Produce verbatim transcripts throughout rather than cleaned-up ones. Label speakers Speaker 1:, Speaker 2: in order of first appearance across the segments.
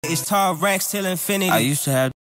Speaker 1: It's tall racks till infinity. I used to have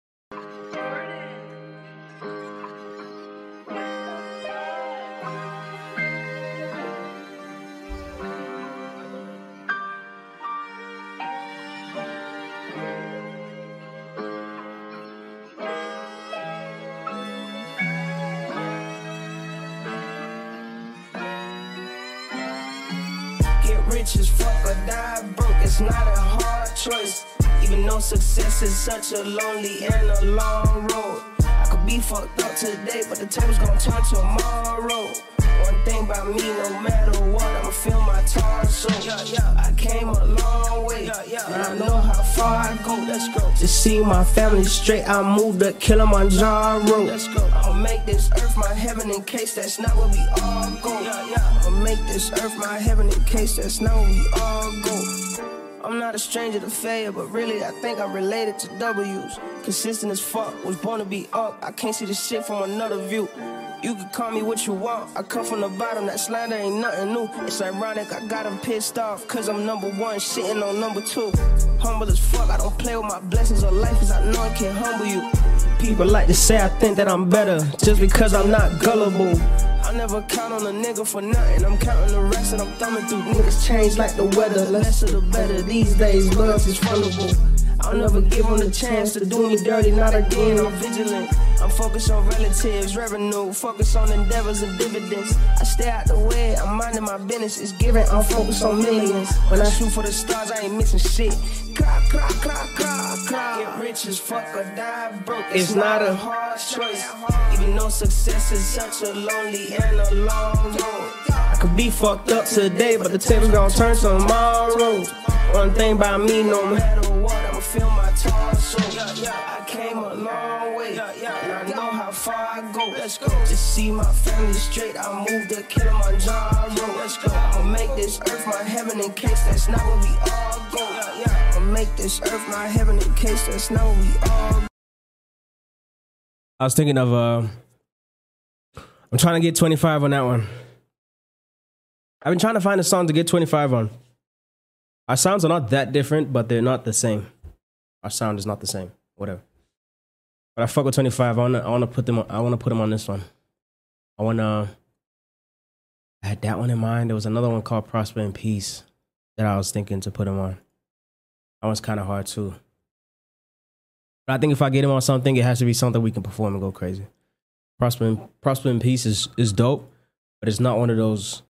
Speaker 2: get rich as fuck or die broke. It's not a hard choice. Even though success is such a lonely and a long road. I could be fucked up today, but the table's gonna turn tomorrow. One thing about me, no matter what, I'ma feel my torso. Yeah, yeah, I came a long way. Yeah, yeah, and I know how far I go. Let's go. To see my family straight, I moved to Kilimanjaro. Let's go. I'ma make this earth my heaven in case that's not where we all go. Yeah, yeah. I'ma make this earth my heaven in case that's not where we all go. I'm not a stranger to failure, but really I think I'm related to W's. Consistent as fuck, was born to be up. I can't see the shit from another view. You can call me what you want. I come from the bottom, that slander ain't nothing new. It's ironic, I got them pissed off, cause I'm number one, shitting on number two. Humble as fuck, I don't play with my blessings or life, cause I know it can humble you. People like to say I think that I'm better, just because I'm not gullible. I never count on a nigga for nothing. I'm counting the rest and I'm thumbing through. Niggas change like the weather, less of the better. These days, loyalty's vulnerable. I'll never give them the chance to do me dirty, not again. I'm vigilant. I'm focused on relatives, revenue, focused on endeavors and dividends. I stay out the way, I'm minding my business. It's giving, I'm focused on millions. When I shoot for the stars, I ain't missing shit. Cry, cry, cry, cry, cry. Get rich as fuck or die broke. It's, it's not a hard choice. Even though success is such a lonely and a long road. I could be fucked up today, but the table's gonna turn tomorrow. One thing about me, no matter what, I'ma feel my torso. Yeah, yeah, I came a long way. Yeah, yeah, and I know how far I go. Let's go. To see my family straight, I moved to Kilimanjaro. Let's go. I'ma make this earth my heaven in case that's not where we all go. Yeah, yeah, I'ma make this earth my heaven in case that's not where we all go.
Speaker 3: I was thinking of, uh, I'm trying to get twenty-five on that one. I've been trying to find a song to get twenty-five on. Our sounds are not that different, but they're not the same. Our sound is not the same. Whatever. But I fuck with twenty-five. I wanna, I wanna put them. On, I wanna put them on this one. I wanna. I had that one in mind. There was another one called Prosper in Peace that I was thinking to put him on. That one's kind of hard too. But I think if I get him on something, it has to be something we can perform and go crazy. Prosper in, Prosper in Peace is is dope, but it's not one of those